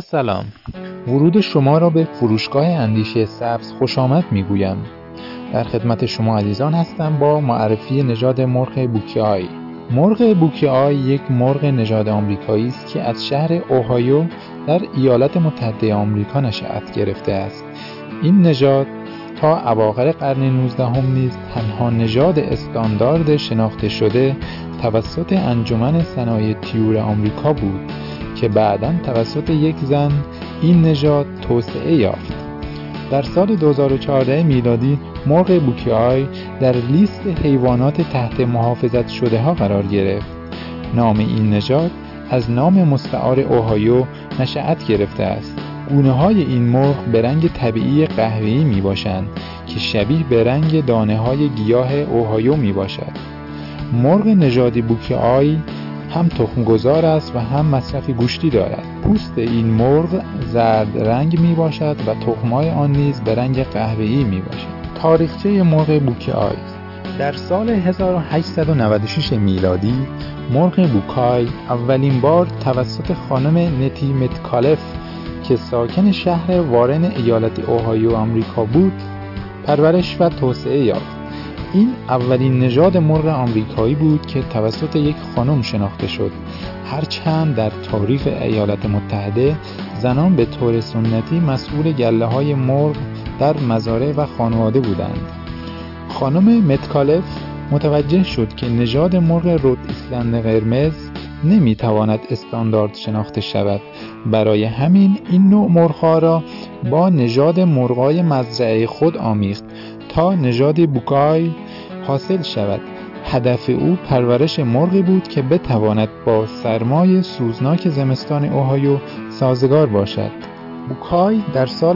با سلام. ورود شما را به فروشگاه اندیشه سبز خوش آمد میگویم. در خدمت شما عزیزان هستم با معرفی نژاد مرغ بوکی-آی. مرغ بوکی-آی یک مرغ نژاد آمریکایی است که از شهر اوهایو در ایالات متحده آمریکا نشأت گرفته است. این نژاد تا اواخر قرن 19 نیز تنها نژاد استاندارد شناخته شده توسط انجمن صنایع طیور آمریکا بود که بعداً توسط یک زن این نژاد توسعه یافت. در سال 2014 میلادی مرغ بوکی-آی در لیست حیوانات تحت محافظت شده ها قرار گرفت. نام این نژاد از نام مستعار اوهایو نشأت گرفته است. گونه های این مرغ به رنگ طبیعی قهوه‌ای می باشند که شبیه به رنگ دانه های گیاه اوهایو می باشد. مرغ نژاد بوکی-آی هم تخم‌گذار است و هم مصرف گوشتی دارد. پوست این مرغ زرد رنگ می باشد و تخم‌های آن نیز به رنگ قهوه‌ای می باشد. تاریخچه مرغ بوکی-آی: در سال 1896 میلادی مرغ بوکی اولین بار توسط خانم نتی متکالف که ساکن شهر وارن ایالت اوهایو آمریکا بود پرورش و توسعه یافت. این اولین نژاد مرغ آمریکایی بود که توسط یک خانم شناخته شد، هرچند در تاریخ ایالات متحده زنان به طور سنتی مسئول گله‌های مرغ در مزارع و خانواده بودند. خانم متکالف متوجه شد که نژاد مرغ رود ایسلند قرمز نمیتواند استاندارد شناخته شود. برای همین این نوع مرغ‌ها را با نژاد مرغ‌های مزرعه خود آمیخت تا نژاد بوکی حاصل شود. هدف او پرورش مرغی بود که بتواند با سرمای سوزناک زمستان اوهایو سازگار باشد. بوکی در سال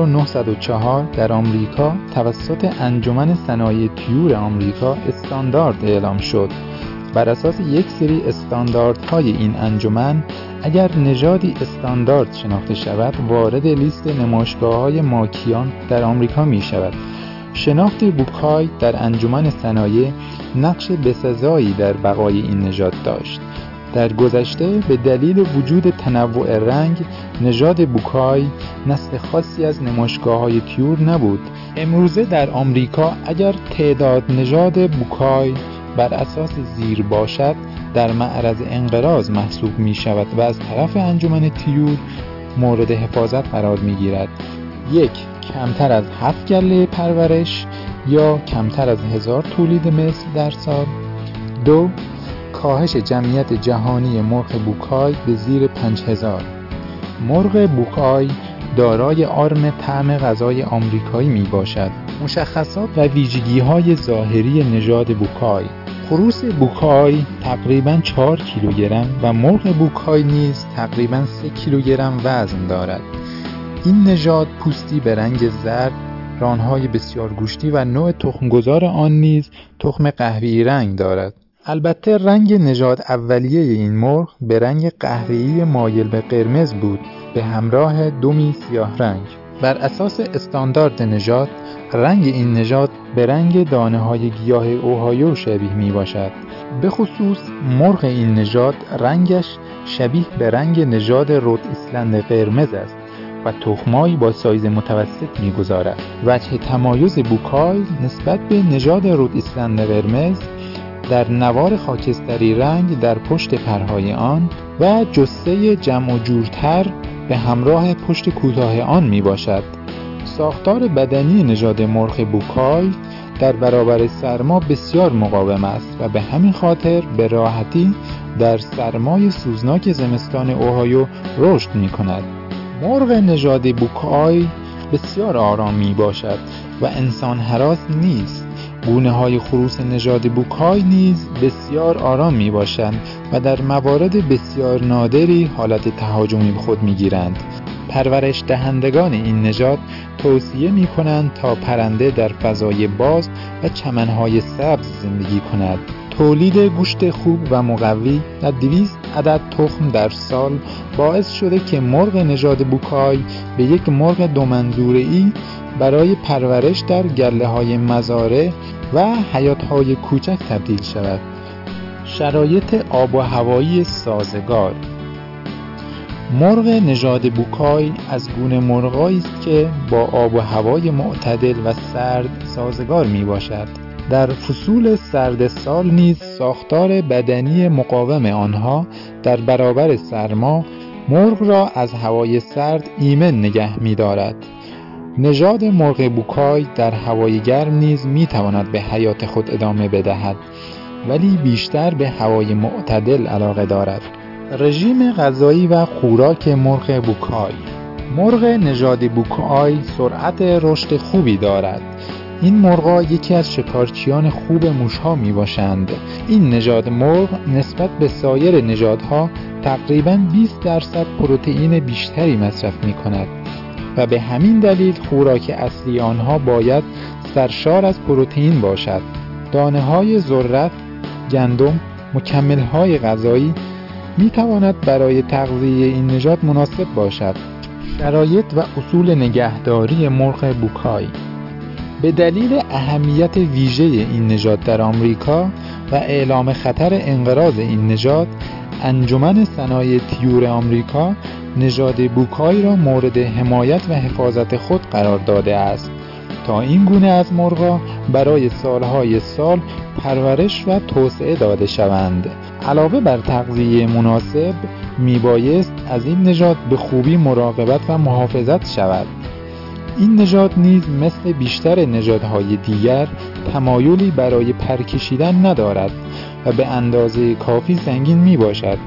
1904 در آمریکا توسط انجمن صنایع طیور آمریکا استاندارد اعلام شد. بر اساس یک سری استانداردهای این انجمن اگر نژادی استاندارد شناخته شود وارد لیست نمایشگاه‌های ماکیان در آمریکا می شود. شناخت بوکی در انجمن صنایع نقش بسزایی در بقای این نژاد داشت. در گذشته به دلیل وجود تنوع رنگ نژاد بوکی نسل خاصی از نمایشگاه‌های طیور نبود. امروزه در آمریکا اگر تعداد نژاد بوکی بر اساس زیر باشد در معرض انقراض محسوب می شود و از طرف انجمن طیور مورد حفاظت قرار می گیرد. 1. کمتر از 7 گله پرورش یا کمتر از 1000 تولید مثل در سال. 2. کاهش جمعیت جهانی مرغ بوکی به زیر 5000. مرغ بوکی دارای آرم طعم غذای آمریکایی می باشد. مشخصات و ویژگی‌های ظاهری نژاد بوکی: خروس بوکی تقریباً 4 کیلوگرم و مرغ بوکی نیز تقریباً 3 کیلوگرم وزن دارد. این نژاد پوستی به رنگ زرد، رانهای بسیار گوشتی و نوع تخم‌گذار آن نیز تخم قهوه‌ای رنگ دارد. البته رنگ نژاد اولیه این مرغ به رنگ قهوه‌ای مایل به قرمز بود به همراه دمی سیاه رنگ. بر اساس استاندارد نژاد رنگ این نژاد به رنگ دانه‌های گیاه اوهایو شبیه می باشد. به خصوص مرغ این نژاد رنگش شبیه به رنگ نژاد رود ایسلند قرمز است و تخمایی با سایز متوسط می‌گذارد. وجه تمایز بوکی نسبت به نژاد رود ایسلند قرمز در نوار خاکستری رنگ در پشت پرهای آن و جثه جمع و جورتر به همراه پشت کوتاه آن می باشد. ساختار بدنی نژاد مرغ بوکی در برابر سرما بسیار مقاوم است و به همین خاطر به راحتی در سرمای سوزناک زمستان اوهایو رشد می کند. مرغ نژاد بوکی بسیار آرام می باشد و انسان هراس نیست. گونه های خروس نژاد بوکی نیز بسیار آرام می باشند و در موارد بسیار نادری حالت تهاجمی به خود می گیرند. پرورش دهندگان این نژاد توصیه می کنند تا پرنده در فضای باز و چمنهای سبز زندگی کند. تولید گوشت خوب و مقوی و 200 عدد تخم در سال باعث شده که مرغ نژاد بوکی به یک مرغ دومنظوره‌ای برای پرورش در گله‌های مزارع و حیاط‌های کوچک تبدیل شود. شرایط آب و هوایی سازگار: مرغ نژاد بوکای از گونه مرغایی است که با آب و هوای معتدل و سرد سازگار می باشد. در فصول سرد سال نیز ساختار بدنی مقاوم آنها در برابر سرما مرغ را از هوای سرد ایمن نگه می دارد. نژاد مرغ بوکای در هوای گرم نیز می تواند به حیات خود ادامه بدهد، ولی بیشتر به هوای معتدل علاقه دارد. رژیم غذایی و خوراک مرغ بوکای. مرغ نژاد بوکای سرعت رشد خوبی دارد. این مرغا یکی از شکارچیان خوب موشها می باشند. این نژاد مرغ نسبت به سایر نژادها تقریباً 20% پروتئین بیشتری مصرف می کند و به همین دلیل خوراک اصلی آنها باید سرشار از پروتئین باشد. دانه‌های ذرت، گندم، مکمل‌های غذایی می تواند برای تغذیه این نژاد مناسب باشد. شرایط و اصول نگهداری مرغ بوکای. به دلیل اهمیت ویژه این نژاد در آمریکا و اعلام خطر انقراض این نژاد، انجمن صنایع طیور آمریکا نژاد بوکای را مورد حمایت و حفاظت خود قرار داده است تا این گونه از مرغا برای سالهای سال پرورش و توسعه داده شوند. علاوه بر تغذیه مناسب، میبایست از این نژاد به خوبی مراقبت و محافظت شود. این نژاد نیز مثل بیشتر نژادهای دیگر تمایلی برای پرکشیدن ندارد و به اندازه کافی سنگین می باشد.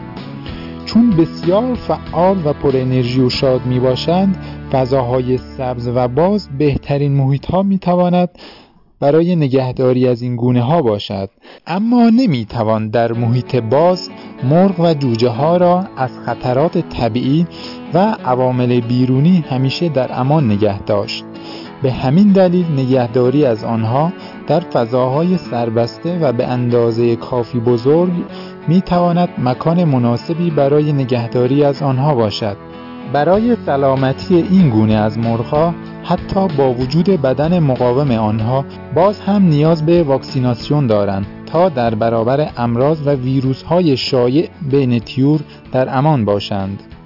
چون بسیار فعال و پر انرژی و شاد می باشند، فضاهای سبز و باز بهترین محیط ها می تواند برای نگهداری از این گونه ها باشد، اما نمی توان در محیط باز مرغ و جوجه ها را از خطرات طبیعی و عوامل بیرونی همیشه در امان نگه داشت. به همین دلیل نگهداری از آنها در فضاهای سربسته و به اندازه کافی بزرگ می تواند مکان مناسبی برای نگهداری از آنها باشد. برای سلامتی این گونه از مرغ‌ها حتی با وجود بدن مقاوم آنها باز هم نیاز به واکسیناسیون دارند تا در برابر امراض و ویروس‌های شایع بین طیور در امان باشند.